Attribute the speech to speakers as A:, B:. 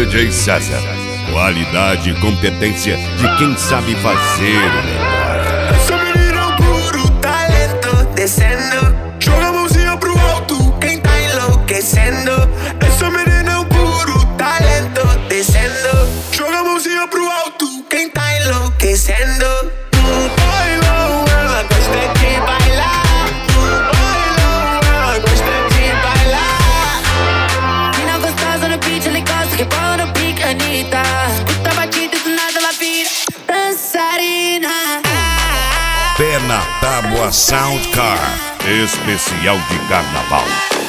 A: DJ César. Qualidade e competência de quem sabe fazer o melhor.
B: Essa menina é um puro talento, descendo. Joga a mãozinha pro alto, quem tá enlouquecendo. Essa menina é um puro talento, descendo. Joga a mãozinha pro alto, quem tá enlouquecendo. Bailão, ela gosta de bailar. Bailão, ela gosta de bailar.
C: Mina gostosa no beat, ele gosta que bola no pique, Anitta. Escuta a batida e do nada ela vira dançarina.
A: Pé na Tábua Sound Car, especial de carnaval.